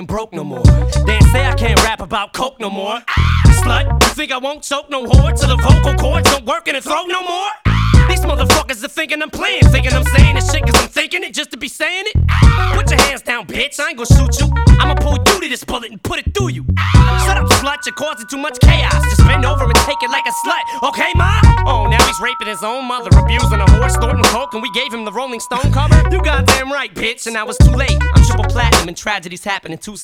broke no more. They ain't say I can't rap about coke no more. Slut, you think I won't choke no whore till the vocal cords don't work in the throat no more? These motherfuckers are thinking I'm playing, thinking I'm saying this shit cause I'm thinking it just to be saying it. Put your hands down, bitch, I ain't gon' shoot you. I'ma pull you to this bullet and put it through you. Shut up, slut, you're causing too much chaos. Just bend over and take it like a slut, okay, ma? Oh, now he's raping his own mother, abusing a horse, snorting coke, and we gave him the Rolling Stone cover? You goddamn right, bitch, and now it's too late. I'm triple platinum and tragedies happen in 2